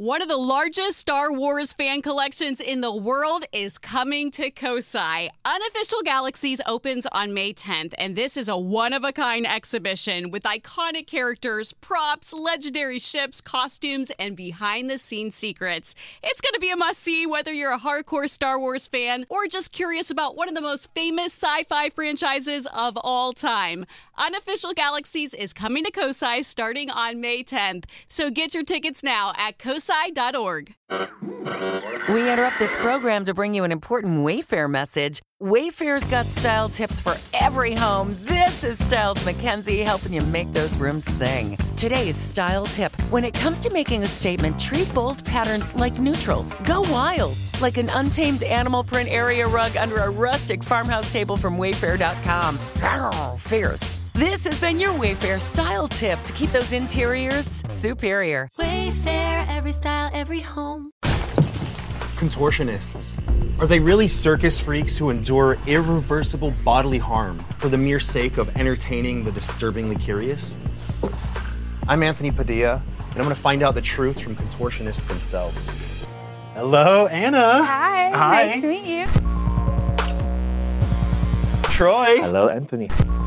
One of the largest Star Wars fan collections in the world is coming to Kosai. Unofficial Galaxies opens on May 10th, and this is a one-of-a-kind exhibition with iconic characters, props, legendary ships, costumes, and behind-the-scenes secrets. It's going to be a must-see whether you're a hardcore Star Wars fan or just curious about one of the most famous sci-fi franchises of all time. Unofficial Galaxies is coming to Kosai starting on May 10th, so get your tickets now at kosai.org. We interrupt this program to bring you an important Wayfair message. Wayfair's got style tips for every home. This is Styles McKenzie helping you make those rooms sing. Today's style tip. When it comes to making a statement, treat bold patterns like neutrals. Go wild, like an untamed animal print area rug under a rustic farmhouse table from Wayfair.com. Arr, fierce. This has been your Wayfair style tip to keep those interiors superior. Wayfair, every style, every home. Contortionists. Are they really circus freaks who endure irreversible bodily harm for the mere sake of entertaining the disturbingly curious? I'm Anthony Padilla, and I'm going to find out the truth from contortionists themselves. Hello, Anna. Hi. Nice to meet you. Troy. Hello, Anthony.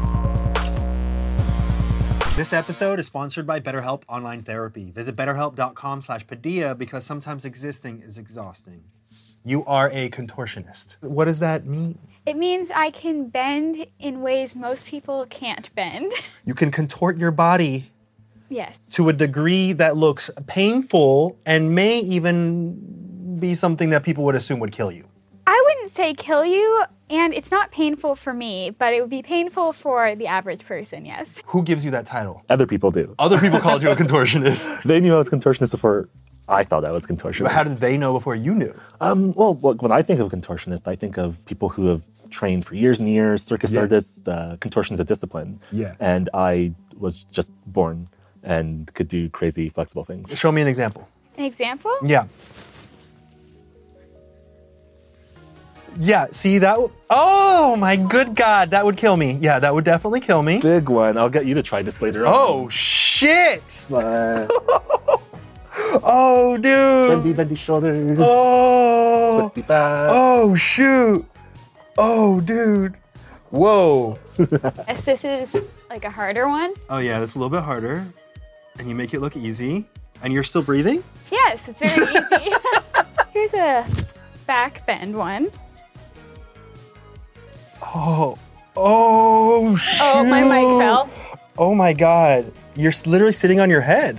This episode is sponsored by BetterHelp Online Therapy. Visit betterhelp.com/Padilla because sometimes existing is exhausting. You are a contortionist. What does that mean? It means I can bend in ways most people can't bend. You can contort your body Yes. to a degree that looks painful and may even be something that people would assume would kill you. I wouldn't say kill you, and it's not painful for me, but it would be painful for the average person, yes. Who gives you that title? Other people do. Other people called you a contortionist. They knew I was contortionist before I thought I was contortionist. But how did they know before you knew? Well, when I think of contortionist, I think of people who have trained for years and years, circus artists. Contortion's a discipline. Yeah. And I was just born and could do crazy, flexible things. Show me an example. An example? Yeah. Yeah, see that? Oh my good God, that would kill me. Yeah, that would definitely kill me. Big one. I'll get you to try this later on. Oh shit! Oh dude! Bendy shoulders. Oh! Twisty back. Oh shoot! Oh dude! Whoa! Yes, this is like a harder one. Oh yeah, that's a little bit harder. And you make it look easy. And you're still breathing? Yes, it's very easy. Here's a back bend one. Oh shoot! Oh, my mic fell. Oh my God. You're literally sitting on your head.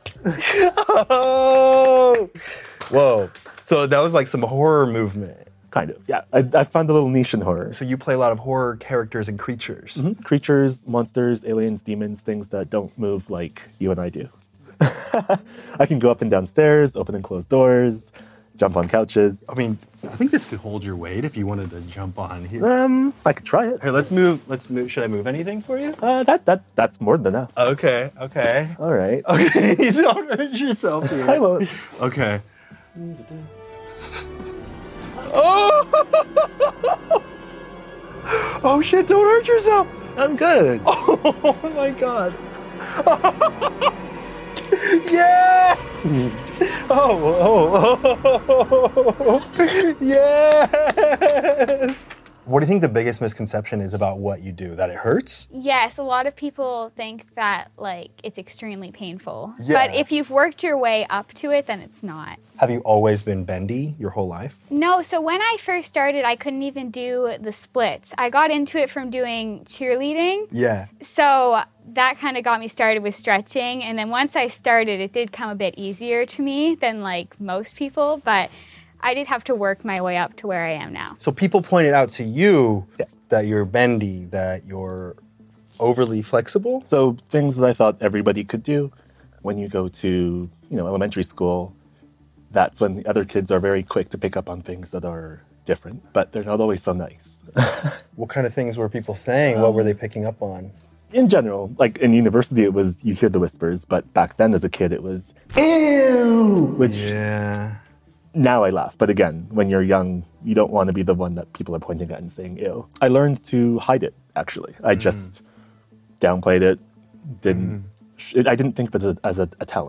Oh! Whoa. So that was like some horror movement. Kind of, yeah. I found a little niche in horror. So you play a lot of horror characters and creatures. Mm-hmm. Creatures, monsters, aliens, demons, things that don't move like you and I do. I can go up and down stairs, open and close doors, jump on couches. I mean, I think this could hold your weight if you wanted to jump on here. I could try it. Here, let's move. Should I move anything for you? That's more than enough. Okay. All right. Okay, don't hurt yourself here. I won't. Okay. Oh! Oh shit, don't hurt yourself. I'm good. Oh my God. Yes! Oh, yes! What do you think the biggest misconception is about what you do? That it hurts? Yes, a lot of people think that like it's extremely painful. Yeah. But if you've worked your way up to it, then it's not. Have you always been bendy your whole life? No, so when I first started, I couldn't even do the splits. I got into it from doing cheerleading. Yeah. So that kind of got me started with stretching. And then once I started, it did come a bit easier to me than like most people. But I did have to work my way up to where I am now. So people pointed out to you that you're bendy, that you're overly flexible? So things that I thought everybody could do when you go to, elementary school, that's when the other kids are very quick to pick up on things that are different, but they're not always so nice. What kind of things were people saying? What were they picking up on? In general, like in university, it was, you hear the whispers, but back then as a kid, it was, ew! Which, now I laugh. But again, when you're young, you don't want to be the one that people are pointing at and saying, ew. I learned to hide it, actually. I just downplayed it, I didn't think of it as a talent.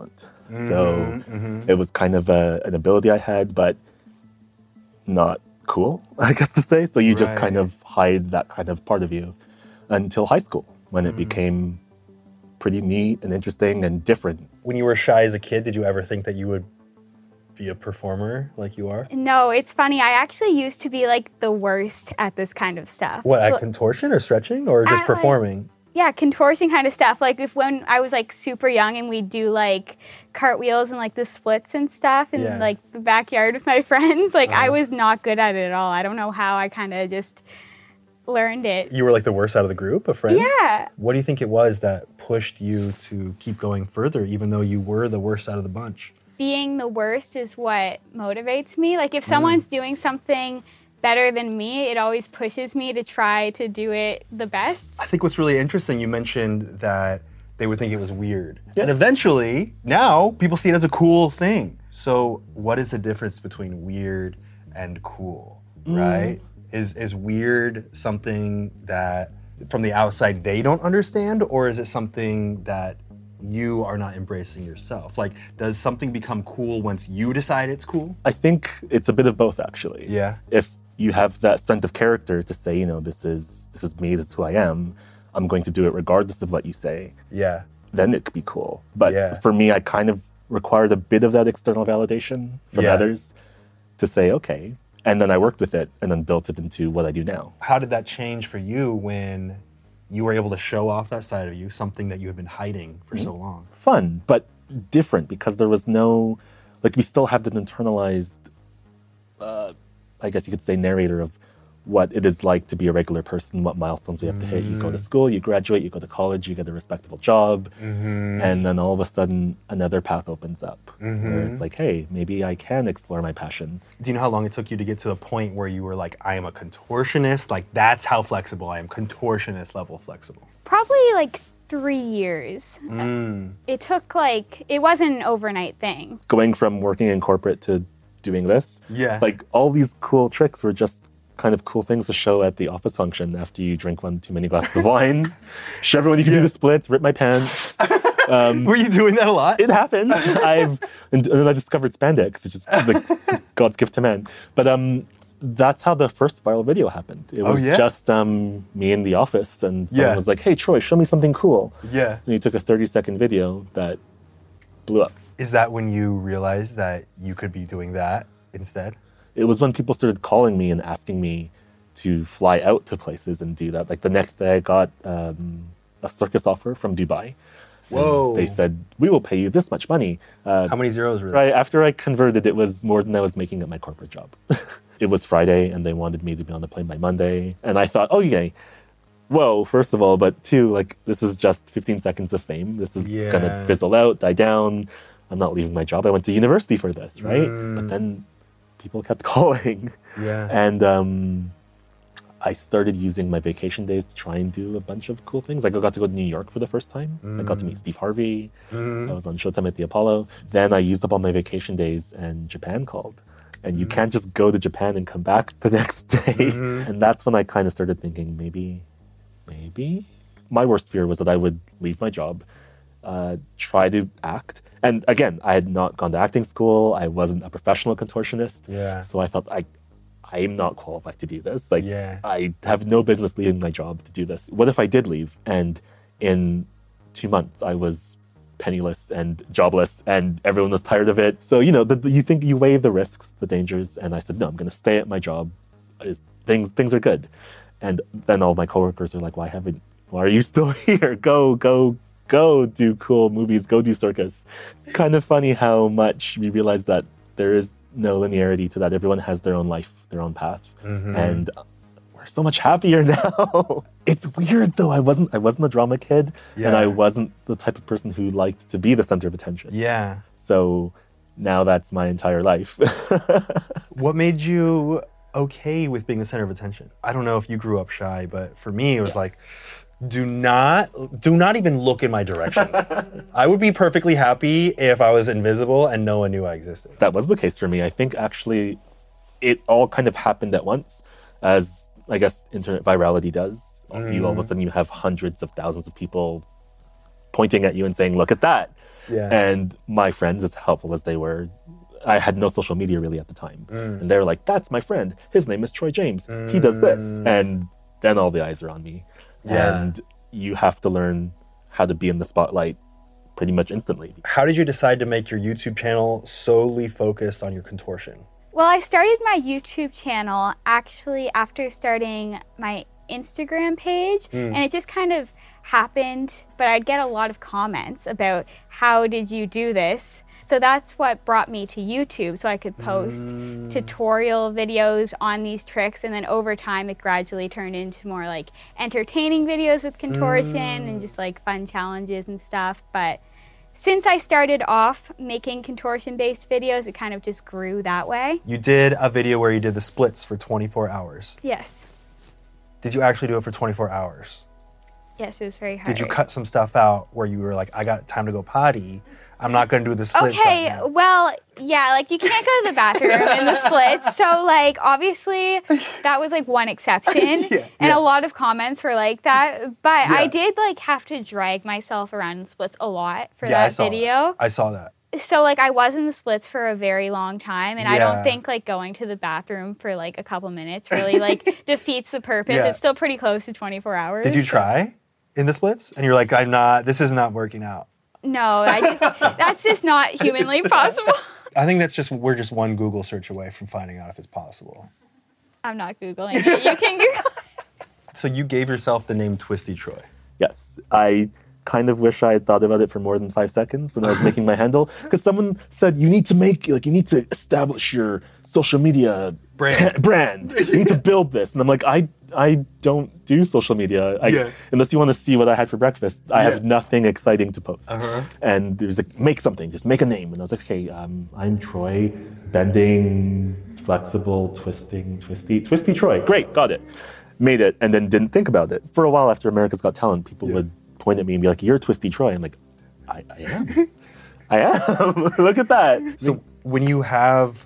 So it was kind of an ability I had, but not cool, I guess to say. So you just kind of hide that kind of part of you until high school, when it became pretty neat and interesting and different. When you were shy as a kid, did you ever think that you would be a performer like you are? No, it's funny. I actually used to be like the worst at this kind of stuff. What, at contortion or stretching or just performing? Yeah, contortion kind of stuff. Like when I was like super young and we'd do like cartwheels and like the splits and stuff in like the backyard with my friends, like I was not good at it at all. I don't know how I kind of just learned it. You were like the worst out of the group of friends? Yeah. What do you think it was that pushed you to keep going further, even though you were the worst out of the bunch? Being the worst is what motivates me. Like if someone's doing something better than me, it always pushes me to try to do it the best. I think what's really interesting, you mentioned that they would think it was weird. Yeah. And eventually, now, people see it as a cool thing. So what is the difference between weird and cool, right? Is weird something that from the outside they don't understand, or is it something that you are not embracing yourself? Like, does something become cool once you decide it's cool? I think it's a bit of both, actually. Yeah. If you have that strength of character to say, this is me, this is who I am, I'm going to do it regardless of what you say. Yeah. Then it could be cool. But for me, I kind of required a bit of that external validation from others to say, okay. And then I worked with it and then built it into what I do now. How did that change for you when you were able to show off that side of you, something that you had been hiding for so long? Fun, but different, because there was no, we still have that internalized, I guess you could say, narrator of what it is like to be a regular person, what milestones we have to hit. You go to school, you graduate, you go to college, you get a respectable job, and then all of a sudden another path opens up where it's like, hey, maybe I can explore my passion. Do you know how long it took you to get to the point where you were like, I am a contortionist? Like, that's how flexible I am, contortionist level flexible. Probably like 3 years. It took it wasn't an overnight thing. Going from working in corporate to doing this, all these cool tricks were just kind of cool things to show at the office function after you drink one too many glasses of wine. Show everyone you can do the splits, rip my pants. Were you doing that a lot? It happened. And then I discovered spandex, which is God's gift to man. But that's how the first viral video happened. It was just me in the office, and someone was like, hey, Troy, show me something cool. Yeah. And he took a 30-second video that blew up. Is that when you realized that you could be doing that instead? It was when people started calling me and asking me to fly out to places and do that. Like the next day I got a circus offer from Dubai. Whoa. They said, we will pay you this much money. How many zeros were there? Right after I converted, it was more than I was making at my corporate job. It was Friday and they wanted me to be on the plane by Monday. And I thought, oh, yay. Whoa, first of all, but two, this is just 15 seconds of fame. This is going to fizzle out, die down. I'm not leaving my job. I went to university for this, right? But then people kept calling. Yeah. And I started using my vacation days to try and do a bunch of cool things. I got to go to New York for the first time. I got to meet Steve Harvey. I was on Showtime at the Apollo. Then I used up all my vacation days and Japan called. And you can't just go to Japan and come back the next day. And that's when I kind of started thinking, maybe. My worst fear was that I would leave my job, try to act. And again, I had not gone to acting school. I wasn't a professional contortionist. Yeah. So I thought, I'm not qualified to do this. I have no business leaving my job to do this. What if I did leave and in 2 months I was penniless and jobless and everyone was tired of it? So, you think you weigh the risks, the dangers, and I said, no, I'm going to stay at my job. Things are good. And then all my coworkers are like, why are you still here? Go do cool movies, go do circus. Kind of funny how much we realize that there is no linearity to that. Everyone has their own life, their own path. And we're so much happier now. It's weird though. I wasn't a drama kid and I wasn't the type of person who liked to be the center of attention. Yeah. So now that's my entire life. What made you okay with being the center of attention? I don't know if you grew up shy, but for me it was do not even look in my direction. I would be perfectly happy if I was invisible and no one knew I existed. That was the case for me. I think actually it all kind of happened at once, as I guess internet virality does. You all of a sudden you have hundreds of thousands of people pointing at you and saying, look at that. Yeah. And my friends, as helpful as they were, I had no social media really at the time. And they were like, that's my friend. His name is Troy James. He does this. And then all the eyes are on me. Yeah. And you have to learn how to be in the spotlight pretty much instantly. How did you decide to make your YouTube channel solely focused on your contortion? Well, I started my YouTube channel actually after starting my Instagram page, and it just kind of happened, but I'd get a lot of comments about how did you do this? So that's what brought me to YouTube, so I could post tutorial videos on these tricks, and then over time it gradually turned into more like entertaining videos with contortion and just like fun challenges and stuff. But since I started off making contortion-based videos, it kind of just grew that way. You did a video where you did the splits for 24 hours. Yes. Did you actually do it for 24 hours? Yes, it was very hard. Did you cut some stuff out where you were like, I got time to go potty, I'm not going to do the splits right now? Well, yeah, like you can't go to the bathroom in the splits. So like obviously that was like one exception. And a lot of comments were like that. But I did like have to drag myself around in the splits a lot for that video. I saw that. So like I was in the splits for a very long time, and I don't think like going to the bathroom for like a couple minutes really like defeats the purpose. It's still pretty close to 24 hours. Did you try in the splits? And you're like, this is not working out. No, that's just not humanly possible. I think we're just one Google search away from finding out if it's possible. I'm not Googling it. You can Google it. So you gave yourself the name Twisty Troy. Yes. I kind of wish I had thought about it for more than 5 seconds when I was making my handle. Because someone said, you need to establish your social media brand. You need to build this. And I'm like, I don't do social media. Unless you want to see what I had for breakfast, I have nothing exciting to post. And there's like, make something, just make a name. And I was like, okay, I'm Troy, bending, flexible, twisting, twisty Troy. Great, got it. Made it, and then didn't think about it. For a while after America's Got Talent, people would point at me and be like, you're Twisty Troy. I'm like, I am. I am. Look at that. So when you have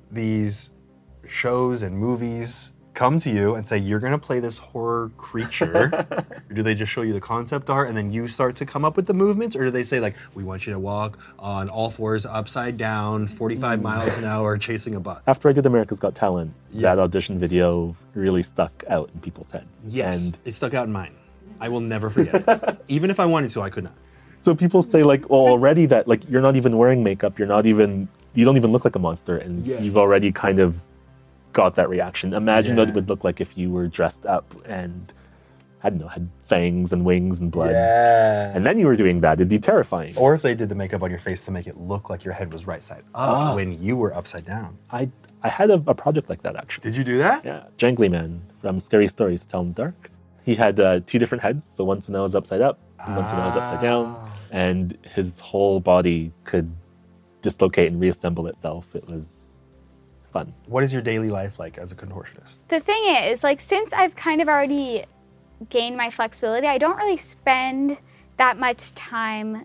these shows and movies come to you and say, you're going to play this horror creature, or do they just show you the concept art and then you start to come up with the movements? Or do they say like, we want you to walk on all fours upside down, 45 miles an hour, chasing a butt? After I did America's Got Talent, that audition video really stuck out in people's heads. Yes, and it stuck out in mine. I will never forget it. Even if I wanted to, I could not. So people say like, well, already that like you're not even wearing makeup, you don't even look like a monster, and you've already kind of got that reaction. Imagine what it would look like if you were dressed up and, I don't know, had fangs and wings and blood. Yeah. And then you were doing that. It'd be terrifying. Or if they did the makeup on your face to make it look like your head was right side up when you were upside down. I had a project like that, actually. Did you do that? Yeah. Jangly Man from Scary Stories to Tell in the Dark. He had 2 different heads. So once when I was upside up, and once when I was upside down. And his whole body could dislocate and reassemble itself. It was fun. What is your daily life like as a contortionist? The thing is, like, since I've kind of already gained my flexibility, I don't really spend that much time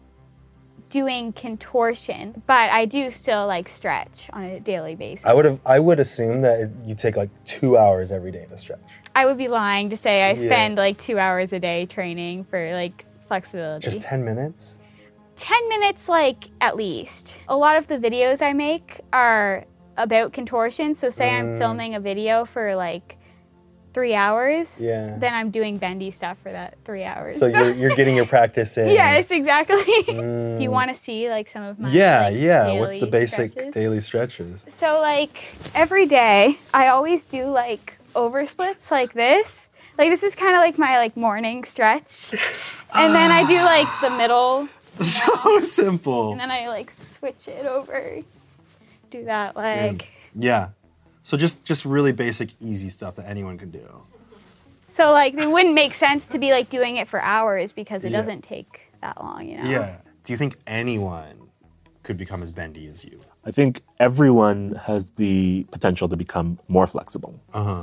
doing contortion, but I do still like stretch on a daily basis. I would assume that you take like 2 hours every day to stretch. I would be lying to say I spend like 2 hours a day training for like flexibility. Just 10 minutes? 10 minutes, like, at least. A lot of the videos I make are about contortion. So say I'm filming a video for like 3 hours, then I'm doing bendy stuff for that 3 hours. So you're getting your practice in. Yes, exactly. Do you want to see like some of my daily what's the basic stretches? daily stretches? So like every day I always do like over splits like this. Like this is kind of like my like morning stretch. And then I do like the middle. So simple. And then I like switch it over. Do that leg. Yeah. So just really basic, easy stuff that anyone can do. So like it wouldn't make sense to be like doing it for hours because it doesn't take that long, you know? Yeah. Do you think anyone could become as bendy as you? I think everyone has the potential to become more flexible.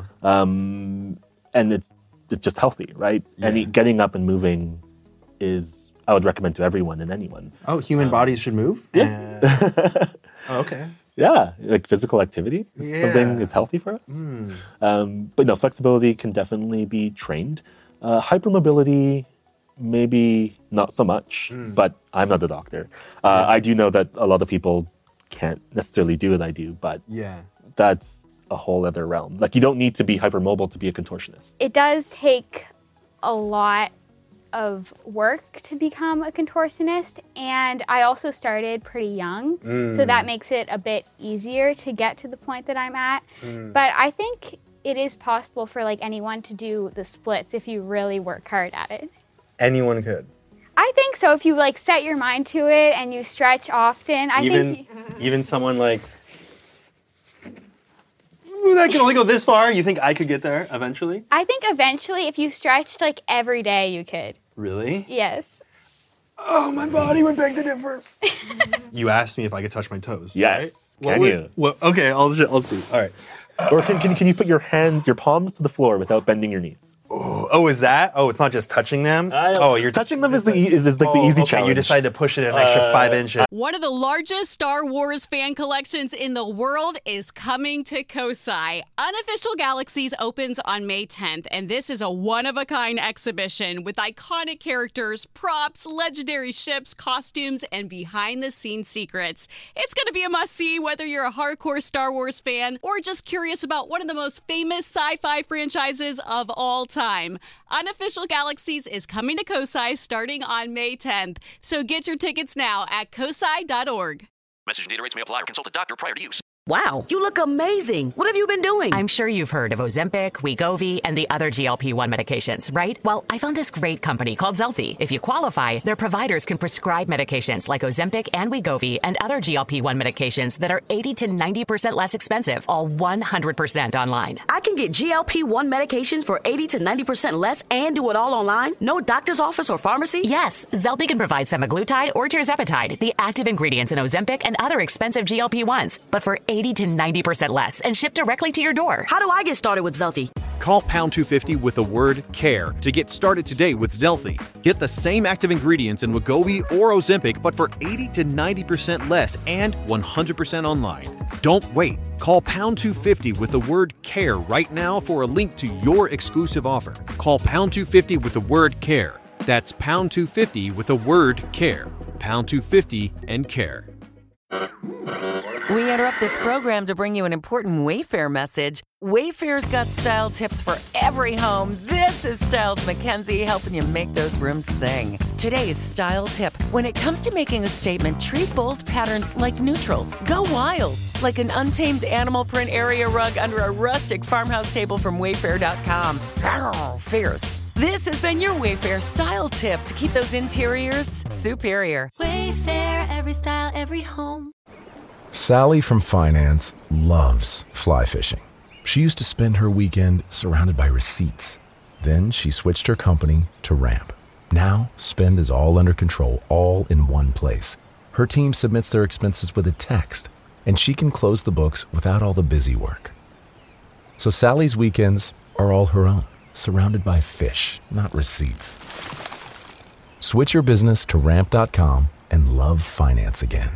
And it's just healthy, right? Yeah. And getting up and moving is, I would recommend to everyone and anyone. Oh, human bodies should move? Yeah. Oh, okay. Yeah, like physical activity is something is healthy for us. But no, flexibility can definitely be trained. Hypermobility maybe not so much, but I'm not a doctor. I do know that a lot of people can't necessarily do what I do, but that's a whole other realm. Like, you don't need to be hypermobile to be a contortionist. It does take a lot of work to become a contortionist, and I also started pretty young, so that makes it a bit easier to get to the point that I'm at. But I think it is possible for like anyone to do the splits if you really work hard at it. Anyone could. I think so. If you like set your mind to it and you stretch often, Even someone like that can only go this far. You think I could get there eventually? I think eventually, if you stretched like every day, you could. Really? Yes. Oh, my body would beg to differ. You asked me if I could touch my toes. Yes. Right? Can you? Okay, I'll see. All right. Or can you put your palms to the floor without bending your knees? Oh, is that? Oh, it's not just touching them? You're touching them is the easy challenge. You decided to push it an extra 5 inches. One of the largest Star Wars fan collections in the world is coming to Kosai. Unofficial Galaxies opens on May 10th, and this is a one-of-a-kind exhibition with iconic characters, props, legendary ships, costumes, and behind-the-scenes secrets. It's going to be a must-see whether you're a hardcore Star Wars fan or just curious about one of the most famous sci-fi franchises of all time. Unofficial Galaxies is coming to Kosai starting on May 10th, so get your tickets now at kosai.org. Message and data rates may apply or consult a doctor prior to use. Wow, you look amazing. What have you been doing? I'm sure you've heard of Ozempic, Wegovy, and the other GLP-1 medications, right? Well, I found this great company called Zelfie. If you qualify, their providers can prescribe medications like Ozempic and Wegovy and other GLP-1 medications that are 80 to 90% less expensive, all 100% online. I can get GLP-1 medications for 80 to 90% less and do it all online? No doctor's office or pharmacy? Yes, Zelfie can provide semaglutide or tirzepatide, the active ingredients in Ozempic and other expensive GLP-1s, but for 80 to 90% less and shipped directly to your door. How do I get started with Zelfie? Call pound 250 with the word CARE to get started today with Zelfie. Get the same active ingredients in Wegovy or Ozempic, but for 80 to 90% less and 100% online. Don't wait. Call pound 250 with the word CARE right now for a link to your exclusive offer. Call pound 250 with the word CARE. That's pound 250 with the word CARE. Pound 250 and CARE. We interrupt this program to bring you an important Wayfair message. Wayfair's got style tips for every home. This is Styles Mackenzie helping you make those rooms sing. Today's style tip: when it comes to making a statement, treat bold patterns like neutrals. Go wild, like an untamed animal print area rug under a rustic farmhouse table from Wayfair.com. Arr, fierce. This has been your Wayfair style tip to keep those interiors superior. Wayfair, every style, every home. Sally from finance loves fly fishing. She used to spend her weekend surrounded by receipts. Then she switched her company to Ramp. Now, spend is all under control, all in one place. Her team submits their expenses with a text, and she can close the books without all the busy work. So Sally's weekends are all her own, surrounded by fish, not receipts. Switch your business to Ramp.com and love finance again.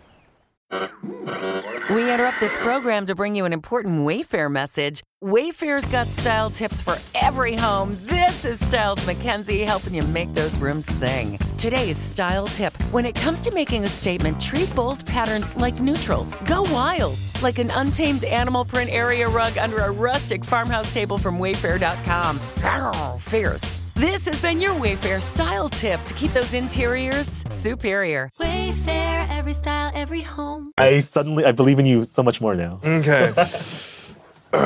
We interrupt this program to bring you an important Wayfair message. Wayfair's got style tips for every home. This is Styles Mackenzie helping you make those rooms sing. Today's style tip: when it comes to making a statement, treat bold patterns like neutrals. Go wild, like an untamed animal print area rug under a rustic farmhouse table from Wayfair.com. Arr, fierce. This has been your Wayfair style tip to keep those interiors superior. Wayfair, every style, every home. I believe in you so much more now. Okay. All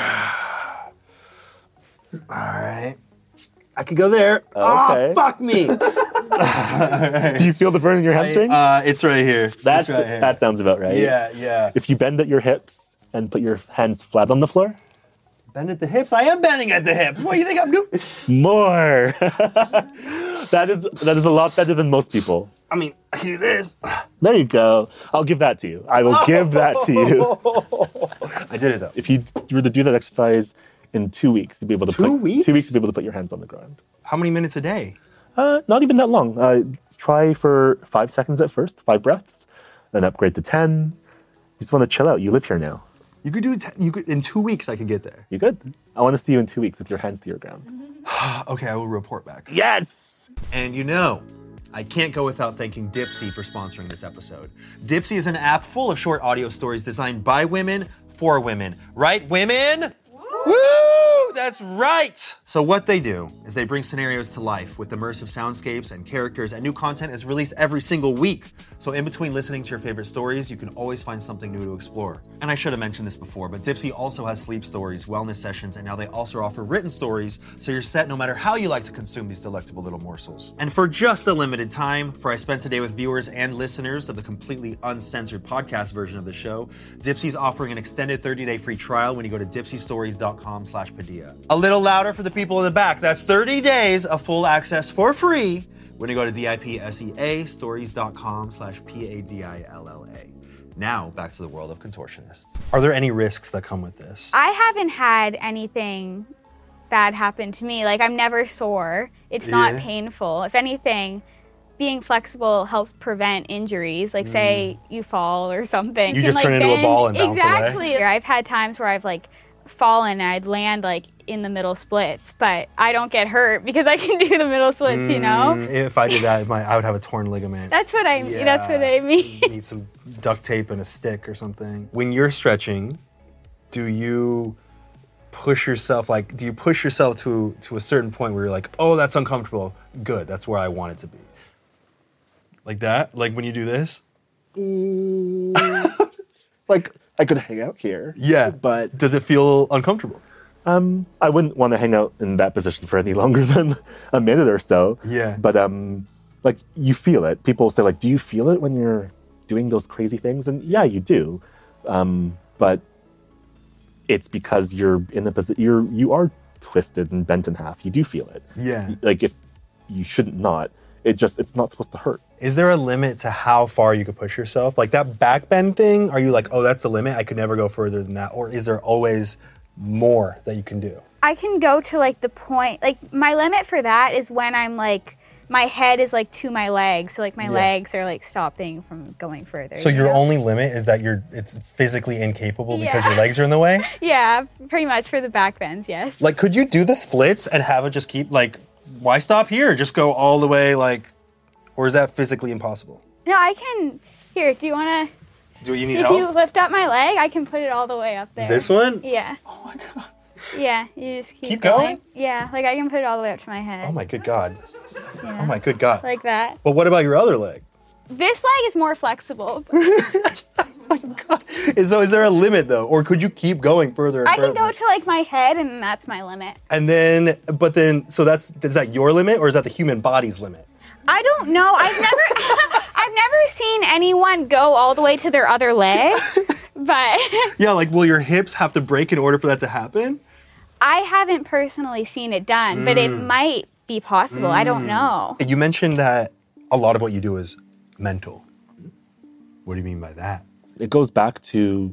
right. I could go there. Okay. Oh, fuck me. Do you feel the burn in your hamstring? It's right here. That's right here. That sounds about right. Yeah. If you bend at your hips and put your hands flat on the floor. Bend at the hips? I am bending at the hips. What do you think I'm doing? More. That is a lot better than most people. I mean, I can do this. There you go. I'll give that to you. I will give that to you. I did it though. If you were to do that exercise in 2 weeks, you'd be able to 2 weeks? 2 weeks to be able to put your hands on the ground. How many minutes a day? Not even that long. Try for 5 seconds at first, 5 breaths, then upgrade to 10. You just want to chill out. You live here now. You could do it. In 2 weeks. I could get there. You could. I want to see you in 2 weeks with your hands to your ground. Okay, I will report back. Yes. Plus. And you know, I can't go without thanking Dipsea for sponsoring this episode. Dipsea is an app full of short audio stories designed by women for women. Right, women? Woo! That's right! So what they do is they bring scenarios to life with immersive soundscapes and characters, and new content is released every single week. So in between listening to your favorite stories, you can always find something new to explore. And I should have mentioned this before, but Dipsea also has sleep stories, wellness sessions, and now they also offer written stories, so you're set no matter how you like to consume these delectable little morsels. And for just a limited time, for I Spent Today with viewers and listeners of the completely uncensored podcast version of the show, Dipsea's offering an extended 30-day free trial when you go to dipseastories.com/Padilla. A little louder for the people in the back. That's 30 days of full access for free when you go to dipseastories.com/PADILLA. Now, back to the world of contortionists. Are there any risks that come with this? I haven't had anything bad happen to me. Like, I'm never sore. It's not painful. If anything, being flexible helps prevent injuries. Like, say you fall or something. You just turn into a ball and bounce away. Exactly. I've had times where I've, like, fallen and I'd land, like, in the middle splits, but I don't get hurt because I can do the middle splits, you know? If I did that, I would have a torn ligament. That's what I mean. Need some duct tape and a stick or something. When you're stretching, do you push yourself to a certain point where you're like, oh, that's uncomfortable. Good, that's where I want it to be. Like that? Like when you do this? Like, I could hang out here. Yeah, but does it feel uncomfortable? I wouldn't want to hang out in that position for any longer than a minute or so. Yeah. But like, you feel it. People say, like, do you feel it when you're doing those crazy things? And yeah, you do. But it's because you're in a position, you are twisted and bent in half. You do feel it. Yeah. Like, if you shouldn't not. It's not supposed to hurt. Is there a limit to how far you could push yourself? Like that back bend thing, are you like, oh, that's the limit, I could never go further than that? Or is there always more that you can do? I can go to like the point, like my limit for that is when I'm like, my head is like to my legs. So like my legs are like stopping from going further. So your only limit is that it's physically incapable because your legs are in the way? Yeah, pretty much for the back bends, yes. Like, could you do the splits and have it just keep like, why stop here? Just go all the way, like, or is that physically impossible? No, I can. Here, do you want to? Do you need help? If you lift up my leg, I can put it all the way up there. This one? Yeah. Oh my God. Yeah, you just keep going? Yeah, like I can put it all the way up to my head. Oh my good God. Yeah. Oh my good God. Like that. But what about your other leg? This leg is more flexible. Oh my God. Is there a limit though? Or could you keep going further and further? I can go to like my head and that's my limit. And then, so is that your limit or is that the human body's limit? I don't know. I've never seen anyone go all the way to their other leg, but. Yeah, like will your hips have to break in order for that to happen? I haven't personally seen it done, but it might be possible. I don't know. You mentioned that a lot of what you do is mental. What do you mean by that? It goes back to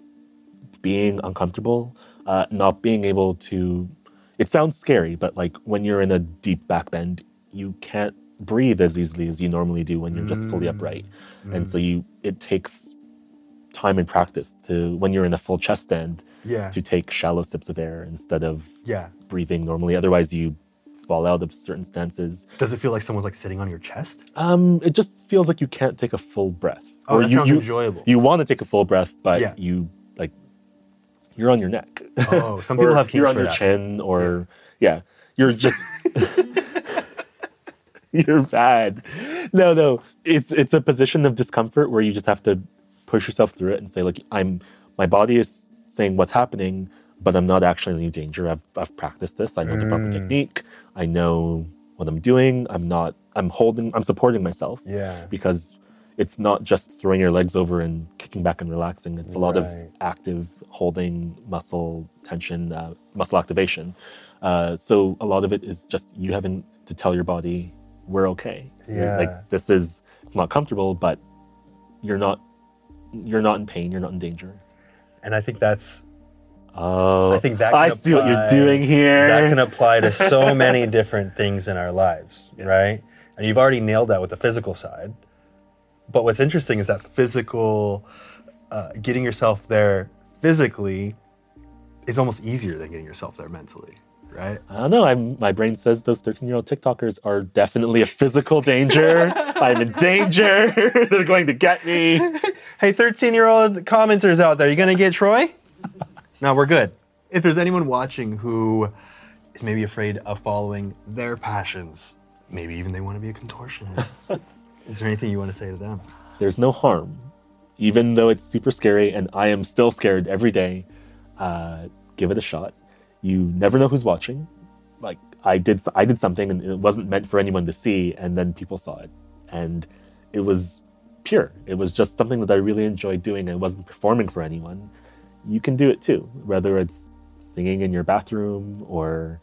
being uncomfortable, not being able to, it sounds scary, but like when you're in a deep back bend, you can't breathe as easily as you normally do when you're just fully upright. And so it takes time and practice to, when you're in a full chest stand, to take shallow sips of air instead of breathing normally. Otherwise you fall out of certain stances. Does it feel like someone's like sitting on your chest? It just feels like you can't take a full breath. Oh, that sounds enjoyable. You want to take a full breath, but you're on your neck. Oh, some people have kinks you're on for your that. chin, or you're just you're bad. No, it's a position of discomfort where you just have to push yourself through it and say, like, my body is saying what's happening, but I'm not actually in any danger. I've practiced this. I know the proper technique. I know what I'm doing. I'm supporting myself. Yeah. Because it's not just throwing your legs over and kicking back and relaxing. It's a lot of active holding, muscle tension, muscle activation. So a lot of it is just you having to tell your body, we're okay. Yeah. Like it's not comfortable, but you're not in pain. You're not in danger. And I think that's, I see what you're doing here. That can apply to so many different things in our lives, right? And you've already nailed that with the physical side. But what's interesting is that physical, getting yourself there physically is almost easier than getting yourself there mentally. right? I don't know. My brain says those 13-year-old TikTokers are definitely a physical danger. I'm in danger. They're going to get me. Hey, 13-year-old commenters out there, you going to get Troy? No, we're good. If there's anyone watching who is maybe afraid of following their passions, maybe even they want to be a contortionist, is there anything you want to say to them? There's no harm. Even though it's super scary, and I am still scared every day, give it a shot. You never know who's watching. Like, I did something, and it wasn't meant for anyone to see, and then people saw it. And it was pure. It was just something that I really enjoyed doing, and it wasn't performing for anyone. You can do it too, whether it's singing in your bathroom, or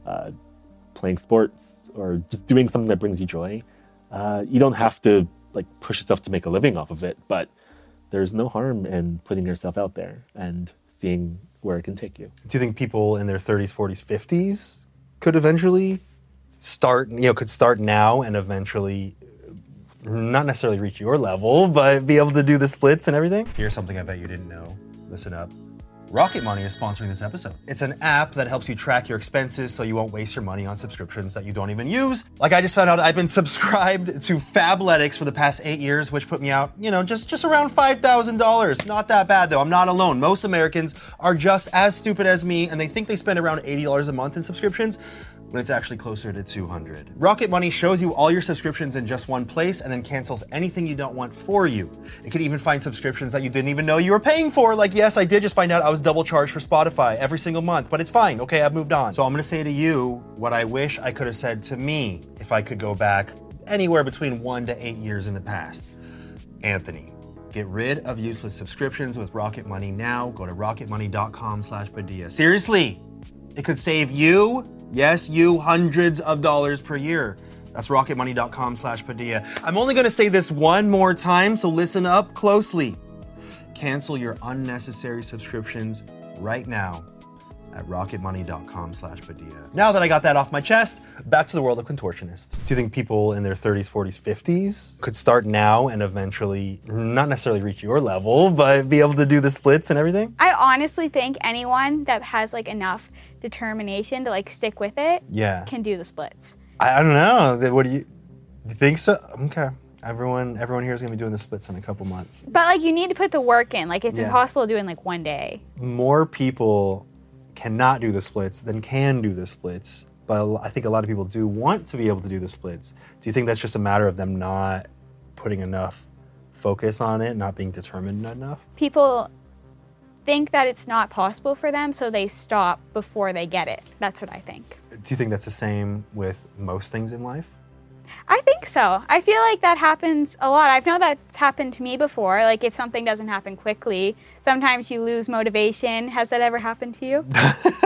playing sports, or just doing something that brings you joy. You don't have to push yourself to make a living off of it, but there's no harm in putting yourself out there and seeing where it can take you. Do you think people in their 30s, 40s, 50s could eventually start now and eventually not necessarily reach your level, but be able to do the splits and everything? Here's something I bet you didn't know. Listen up. Rocket Money is sponsoring this episode. It's an app that helps you track your expenses so you won't waste your money on subscriptions that you don't even use. Like, I just found out I've been subscribed to Fabletics for the past 8 years, which put me out, just around $5,000. Not that bad, though. I'm not alone. Most Americans are just as stupid as me, and they think they spend around $80 a month in subscriptions, when it's actually closer to $200. Rocket Money shows you all your subscriptions in just one place and then cancels anything you don't want for you. It could even find subscriptions that you didn't even know you were paying for. Like, yes, I did just find out I was double charged for Spotify every single month, but it's fine. Okay, I've moved on. So I'm gonna say to you what I wish I could have said to me if I could go back anywhere between 1 to 8 years in the past. Anthony, get rid of useless subscriptions with Rocket Money now. Go to rocketmoney.com/Padilla. Seriously, it could save you, yes, you, hundreds of dollars per year. That's rocketmoney.com/Padilla. I'm only gonna say this one more time, so listen up closely. Cancel your unnecessary subscriptions right now at rocketmoney.com/Padilla. Now that I got that off my chest, back to the world of contortionists. Do you think people in their 30s, 40s, 50s could start now and eventually not necessarily reach your level, but be able to do the splits and everything? I honestly think anyone that has enough determination to stick with it can do the splits. I don't know. What do you think so? Okay. Everyone here is going to be doing the splits in a couple months. But you need to put the work in. It's impossible to do in one day. More people cannot do the splits than can do the splits. But I think a lot of people do want to be able to do the splits. Do you think that's just a matter of them not putting enough focus on it, not being determined enough? People think that it's not possible for them, so they stop before they get it. That's what I think. Do you think that's the same with most things in life? I think so. I feel like that happens a lot. I know that's happened to me before. If something doesn't happen quickly, sometimes you lose motivation. Has that ever happened to you?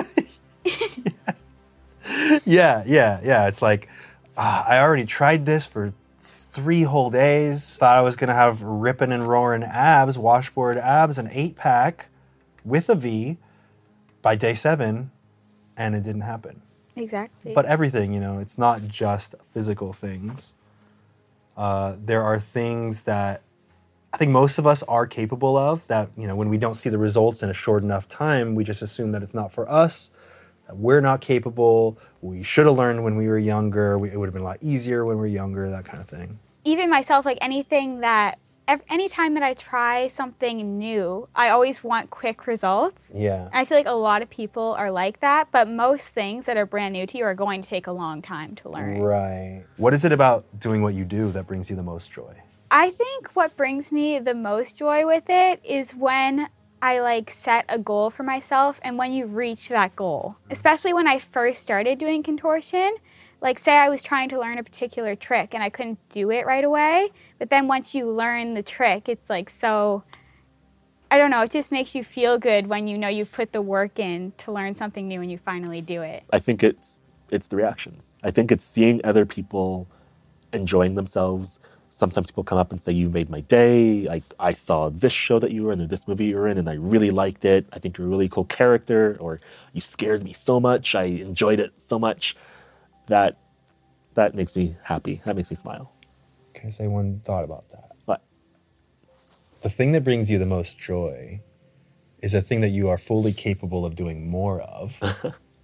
Yeah. It's I already tried this for 3 whole days. Thought I was going to have ripping and roaring abs, washboard abs, an 8-pack with a V by day 7, and it didn't happen. Exactly. But everything, it's not just physical things. There are things that I think most of us are capable of that, when we don't see the results in a short enough time, we just assume that it's not for us, that we're not capable, we should have learned when we were younger, it would have been a lot easier when we were younger, that kind of thing. Even myself, anytime that I try something new, I always want quick results. Yeah. I feel like a lot of people are like that, but most things that are brand new to you are going to take a long time to learn. Right. What is it about doing what you do that brings you the most joy? I think what brings me the most joy with it is when I set a goal for myself and when you reach that goal. Especially when I first started doing contortion. Say I was trying to learn a particular trick and I couldn't do it right away, but then once you learn the trick, it's so, I don't know, it just makes you feel good when you've put the work in to learn something new and you finally do it. I think it's the reactions. I think it's seeing other people enjoying themselves. Sometimes people come up and say, "You made my day. I saw this show that you were in, or this movie you were in, and I really liked it. I think you're a really cool character," or "You scared me so much. I enjoyed it so much." That makes me happy. That makes me smile. Can I say one thought about that? What? The thing that brings you the most joy is a thing that you are fully capable of doing more of,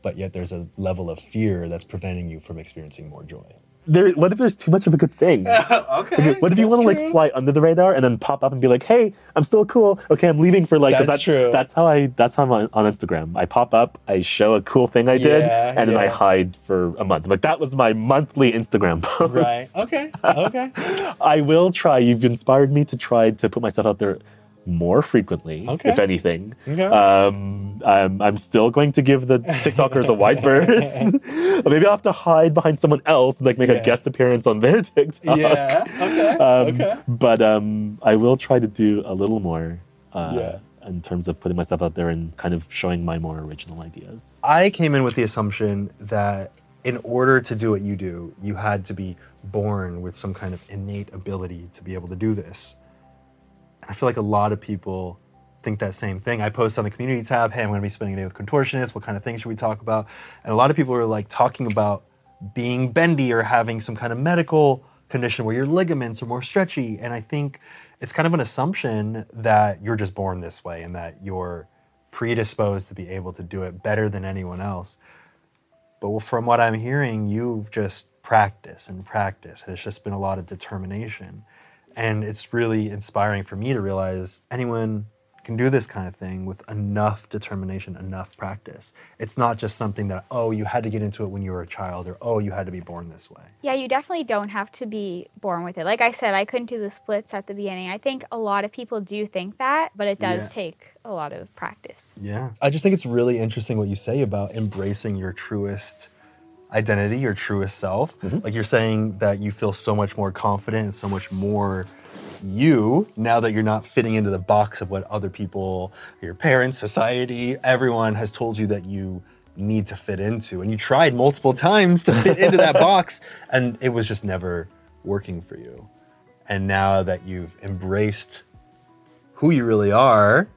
but yet there's a level of fear that's preventing you from experiencing more joy. What if there's too much of a good thing? Okay. What if you want to like fly under the radar and then pop up and be like, hey, I'm still cool. Okay, I'm leaving for like... That's true. That's how I'm on Instagram. I pop up, I show a cool thing I did, and then I hide for a month. Like that was my monthly Instagram post. Right. Okay. I will try. You've inspired me to try to put myself out there more frequently, if anything. Okay. I'm still going to give the TikTokers a wide berth. Maybe I'll have to hide behind someone else and like make a guest appearance on their TikTok. Yeah. Okay. But I will try to do a little more in terms of putting myself out there and kind of showing my more original ideas. I came in with the assumption that in order to do what you do, you had to be born with some kind of innate ability to be able to do this. I feel like a lot of people think that same thing. I post on the community tab, hey, I'm going to be spending a day with contortionists. What kind of things should we talk about? And a lot of people are like talking about being bendy or having some kind of medical condition where your ligaments are more stretchy. And I think it's kind of an assumption that you're just born this way and that you're predisposed to be able to do it better than anyone else. But from what I'm hearing, you've just practiced and practiced. And it's just been a lot of determination. And it's really inspiring for me to realize anyone can do this kind of thing with enough determination, enough practice. It's not just something that, oh, you had to get into it when you were a child, or oh, you had to be born this way. Yeah, you definitely don't have to be born with it. Like I said, I couldn't do the splits at the beginning. I think a lot of people do think that, but it does take a lot of practice. Yeah. I just think it's really interesting what you say about embracing your truest identity, your truest self. Like you're saying that you feel so much more confident and so much more you now that you're not fitting into the box of what other people, your parents, society, everyone has told you that you need to fit into. And you tried multiple times to fit into that box and it was just never working for you. And now that you've embraced who you really are,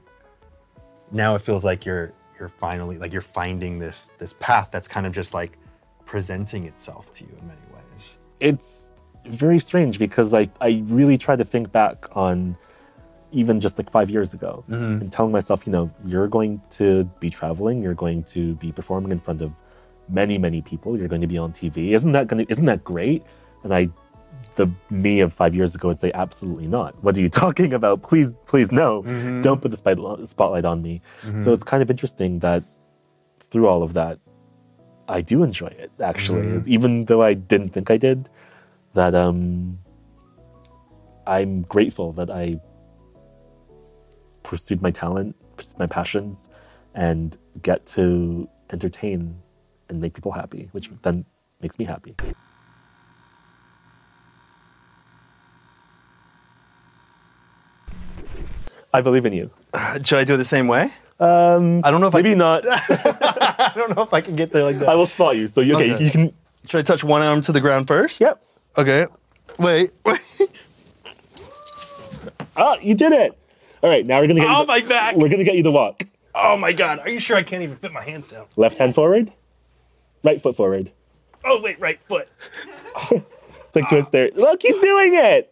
now it feels like you're finally, like you're finding this path that's kind of just like presenting itself to you in many ways. It's very strange because I really try to think back on even just like 5 years ago and telling myself, you're going to be traveling, you're going to be performing in front of many, many people, you're going to be on TV. Isn't that great? And the me of 5 years ago would say, absolutely not. What are you talking about? Please no. Don't put the spotlight on me. So it's kind of interesting that through all of that, I do enjoy it, actually. Even though I didn't think I did, that I'm grateful that I pursued my talent, pursued my passions, and get to entertain and make people happy, which then makes me happy. I believe in you. Should I do it the same way? I don't know if maybe not. I don't know if I can get there like that. I will spot you. So you can. Should I touch one arm to the ground first? Yep. Okay. Wait. Oh, you did it! All right, now we're gonna get. My back. We're gonna get you to walk. Oh my God! Are you sure I can't even fit my hands down? Left hand forward. Right foot forward. Oh wait, right foot. It's like twist there. Look, he's doing it.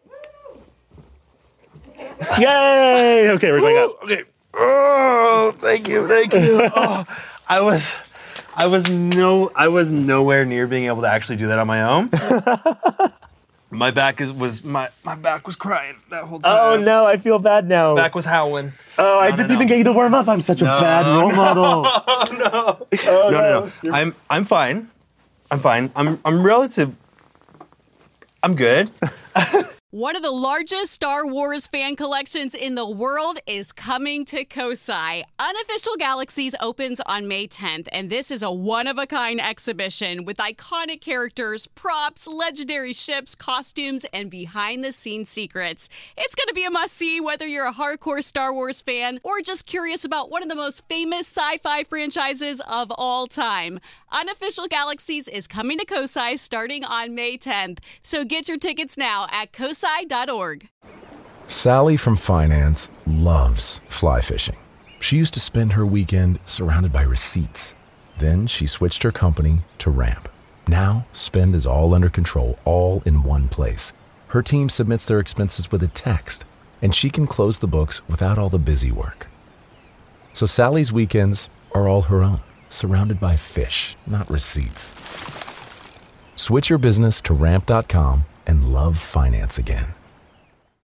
Yay! Okay, we're going up. Okay. Oh, thank you. Oh, I was nowhere near being able to actually do that on my own. My back was crying that whole time. Oh no, I feel bad now. Back was howling. Oh, I didn't even get you to warm up. I'm such a bad role model. No. I'm fine. I'm good. One of the largest Star Wars fan collections in the world is coming to Kosai. Unofficial Galaxies opens on May 10th, and this is a one-of-a-kind exhibition with iconic characters, props, legendary ships, costumes, and behind-the-scenes secrets. It's going to be a must-see whether you're a hardcore Star Wars fan or just curious about one of the most famous sci-fi franchises of all time. Unofficial Galaxies is coming to Kosai starting on May 10th, so get your tickets now at kosai.org. Sally from finance loves fly fishing. She used to spend her weekend surrounded by receipts. Then she switched her company to Ramp. Now, spend is all under control, all in one place. Her team submits their expenses with a text, and she can close the books without all the busy work. So Sally's weekends are all her own. surrounded by fish, not receipts. Switch your business to Ramp.com and love finance again.